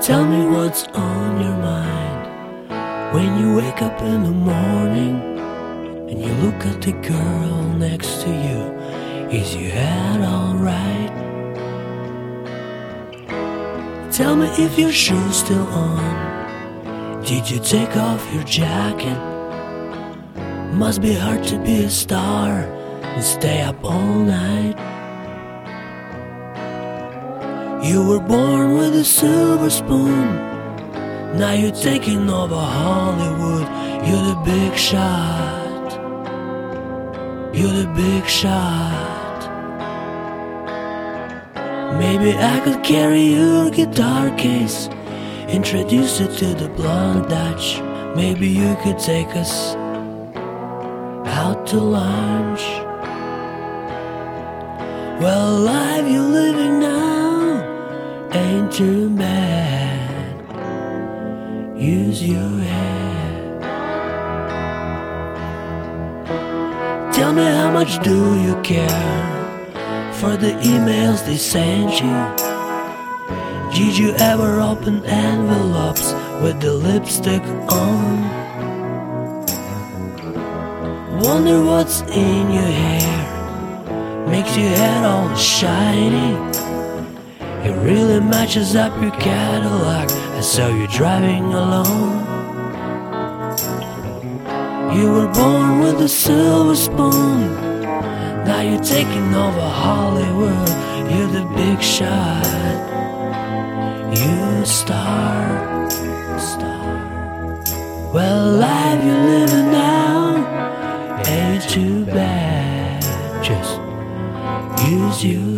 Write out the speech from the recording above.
Tell me what's on your mind when you wake up in the morning and you look at the girl next to you. Is your head alright? Tell me if your shoes still on. Did you take off your jacket? Must be hard to be a star and stay up all night. You were born with a silver spoon. Now you're taking over Hollywood. You're the big shot. You're the big shot. Maybe I could carry your guitar case, introduce you to the blonde Dutch. Maybe you could take us out to lunch. Well, life you're living now ain't too bad. Use your head. Tell me, how much do you care for the emails they sent you? Did you ever open envelopes with the lipstick on? Wonder what's in your hair, makes your head all shiny. It really matches up your Cadillac. I saw you driving alone. You were born with a silver spoon. Now you're taking over Hollywood. You're the big shot. You star. Well, life you're living now ain't too bad. Just use you.